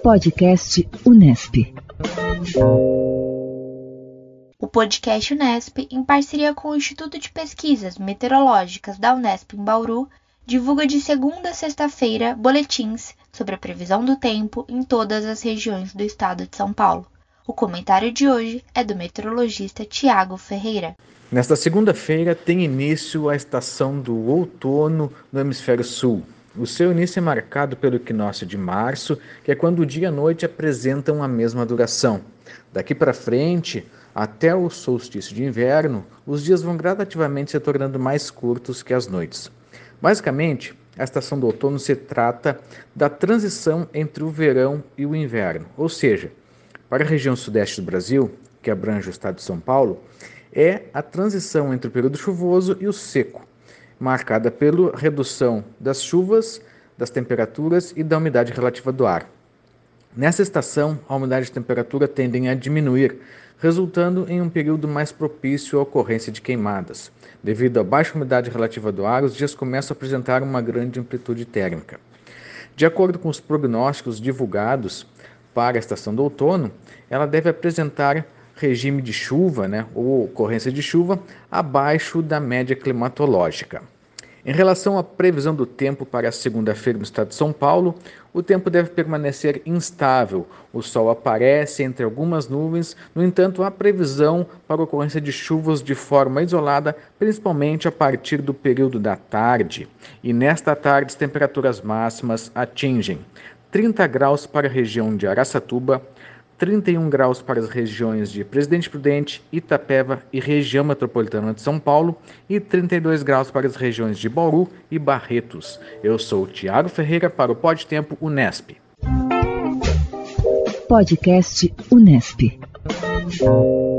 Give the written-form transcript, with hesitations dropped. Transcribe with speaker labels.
Speaker 1: Podcast Unesp.
Speaker 2: O podcast Unesp, em parceria com o Instituto de Pesquisas Meteorológicas da Unesp em Bauru, divulga de segunda a sexta-feira boletins sobre a previsão do tempo em todas as regiões do estado de São Paulo. O comentário de hoje é do meteorologista Tiago Ferreira.
Speaker 3: Nesta segunda-feira tem início a estação do outono no hemisfério sul. O seu início é marcado pelo equinócio de março, que é quando o dia e a noite apresentam a mesma duração. Daqui para frente, até o solstício de inverno, os dias vão gradativamente se tornando mais curtos que as noites. Basicamente, a estação do outono se trata da transição entre o verão e o inverno, ou seja, para a região sudeste do Brasil, que abrange o estado de São Paulo, é a transição entre o período chuvoso e o seco, marcada pela redução das chuvas, das temperaturas e da umidade relativa do ar. Nessa estação, a umidade e a temperatura tendem a diminuir, resultando em um período mais propício à ocorrência de queimadas. Devido à baixa umidade relativa do ar, os dias começam a apresentar uma grande amplitude térmica. De acordo com os prognósticos divulgados para a estação do outono, ela deve apresentar regime de chuva, ou ocorrência de chuva, abaixo da média climatológica. Em relação à previsão do tempo para a segunda-feira no estado de São Paulo, o tempo deve permanecer instável. O sol aparece entre algumas nuvens, no entanto, há previsão para a ocorrência de chuvas de forma isolada, principalmente a partir do período da tarde. E nesta tarde, as temperaturas máximas atingem 30 graus para a região de Araçatuba, 31 graus para as regiões de Presidente Prudente, Itapeva e região metropolitana de São Paulo e 32 graus para as regiões de Bauru e Barretos. Eu sou o Tiago Ferreira para o Podtempo Unesp.
Speaker 1: Podcast Unesp.